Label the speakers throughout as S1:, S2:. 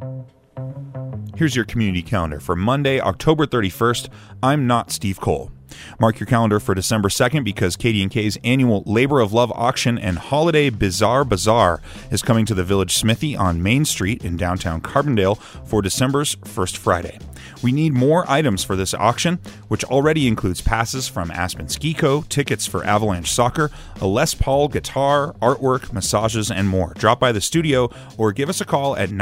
S1: Here's your community calendar for Monday, October 31st. I'm not Steve Cole. Mark your calendar for December 2nd because KD&K's annual Labor of Love auction and holiday Bizarre Bazaar is coming to the Village Smithy on Main Street in downtown Carbondale for December's first Friday. We need more items for this auction, which already includes passes from Aspen Ski Co., tickets for Avalanche Soccer, a Les Paul guitar, artwork, massages, and more. Drop by the studio or give us a call at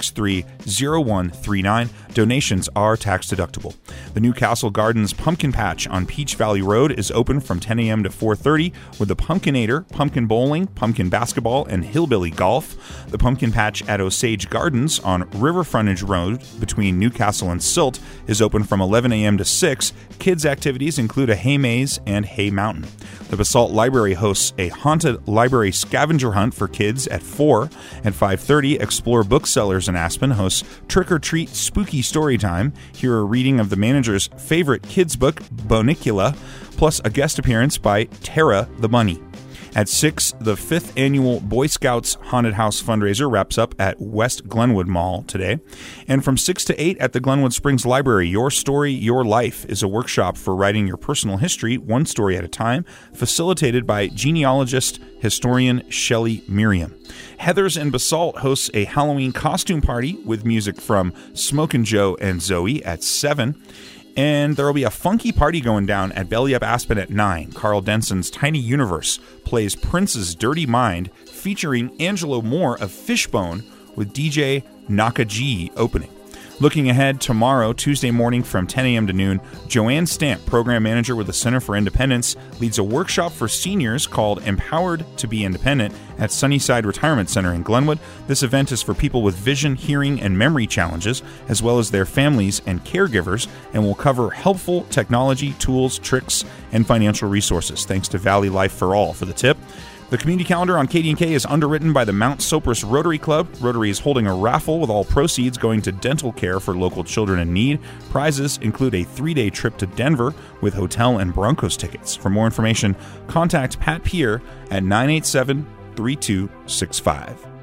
S1: 963-0139. Donations are tax deductible. The Newcastle Gardens Pumpkin Patch on Peach Valley Road is open from 10 a.m. to 4:30 with the Pumpkinator, Pumpkin Bowling, Pumpkin Basketball, and Hillbilly Golf. The Pumpkin Patch at Osage Gardens on River Frontage Road between Newcastle and Silt is open from 11 a.m. to 6. Kids' activities include a hay maze and hay mountain. The Basalt Library hosts a haunted library scavenger hunt for kids at 4. At 5:30, Explore Booksellers in Aspen hosts Trick-or-Treat Spooky Story Time. Hear a reading of the manager's favorite kids' book, Bonicula, plus a guest appearance by Tara the Bunny. At 6, the 5th annual Boy Scouts Haunted House fundraiser wraps up at West Glenwood Mall today. And from 6 to 8 at the Glenwood Springs Library, Your Story, Your Life is a workshop for writing your personal history one story at a time, facilitated by genealogist historian Shelley Miriam. Heather's in Basalt hosts a Halloween costume party with music from Smokin' Joe and Zoe at 7. And there will be a funky party going down at Belly Up Aspen at 9. Carl Denson's Tiny Universe plays Prince's Dirty Mind, featuring Angelo Moore of Fishbone with DJ Nakaji opening. Looking ahead, tomorrow, Tuesday morning from 10 a.m. to noon, Joanne Stamp, program manager with the Center for Independence, leads a workshop for seniors called Empowered to be Independent at Sunnyside Retirement Center in Glenwood. This event is for people with vision, hearing, and memory challenges, as well as their families and caregivers, and will cover helpful technology, tools, tricks, and financial resources. Thanks to Valley Life for All for the tip. The community calendar on KD&K is underwritten by the Mount Sopris Rotary Club. Rotary is holding a raffle with all proceeds going to dental care for local children in need. Prizes include a 3-day trip to Denver with hotel and Broncos tickets. For more information, contact Pat Peer at 987-3265.